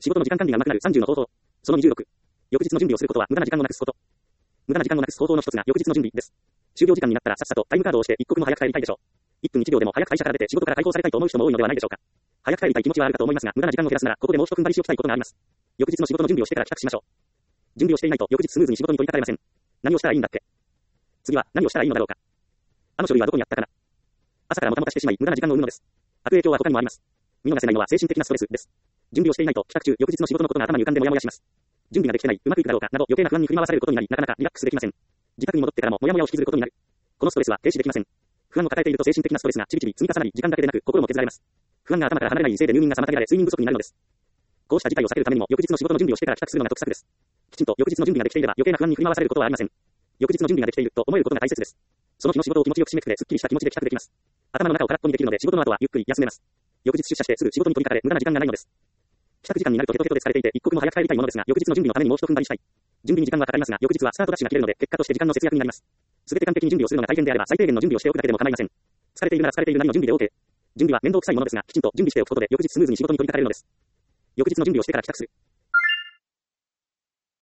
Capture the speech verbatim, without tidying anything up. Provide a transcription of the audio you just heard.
仕事の時間管理が上手くなるさんじゅうの方法。そのにじゅうろく。翌日の準備をすることは無駄な時間をなくすこと。無駄な時間をなくす方法の一つが翌日の準備です。就業時間になったらさっさとタイムカードを押して一刻も早く帰りたいでしょう。いっぷんいちびょうでも早く会社から出て仕事から解放されたいと思う人も多いのではないでしょうか。早く帰りたい気持ちはあるかと思いますが、無駄な時間を減らすなら、ここでもう一踏ん張りしておきたいことがあります。翌日の仕事の準備をしてから帰宅しましょう。準備をしていないと翌日スムーズに仕事に取り掛かれません。何をしたらいいんだっけ。次は何をしたらいいのだろうか。あの書類はどこにあったかな。朝からもたもたしてしまい無駄な時間を生むのです。悪影響は他にもあります。見逃せないのは精神的なストレスです。準備をしていないと帰宅中翌日の仕事のことが頭に浮かんでモヤモヤします。準備ができてない、うまくいくだろうかなど余計な不安に振り回されることになり、なかなかリラックスできません。自宅に戻ってからもモヤモヤを引きずることになる。このストレスは停止できません。不安を抱えていると精神的なストレスがちびちび積み重なり、時間だけでなく心も削られます。不安が頭から離れないせいで入眠が妨げられ睡眠不足になるのです。こうした事態を避けるためにも翌日の仕事の準備をしてから帰宅するのが得策です。きちんと翌日の準備ができていれば余計な不安に振り回されることはありません。翌日の準備ができていると思えることが大切です。その日の仕事を気持ちよく締めくくれ、すっきりした気持ちで帰宅できます。頭の中を空っぽにできるので仕事の後はゆっくり休めます。翌日出社してすぐ仕事に取り掛かれ無駄な時間がないのです。帰宅時間になるとヘトヘトで疲れていて一刻も早く帰りたいものですが、翌日の準備のためにもう一踏ん張りしたい。準備に時間はかかりますが、翌日はスタートダッシュが切れるので結果として時間の節約になります。すべて完璧に準備をするのが大変であれば最低限の準備をしておくだけでも構いません。疲れているなら疲れているなりの準備で OK。準備は面倒くさいものですが、きちんと準備しておくことで翌日スムーズに仕事に取り掛かれるのです。翌日の準備をしてから帰宅する。